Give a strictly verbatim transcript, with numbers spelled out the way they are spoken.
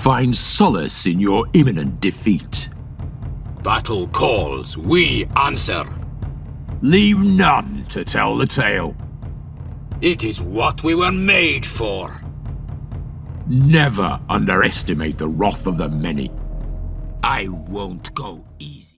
find solace in your imminent defeat. Battle calls, we answer. Leave none to tell the tale. It is what we were made for. Never underestimate the wrath of the many. I won't go easy.